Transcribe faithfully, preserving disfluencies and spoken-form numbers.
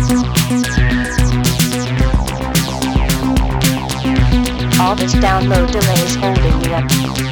All this download delay is holding me up.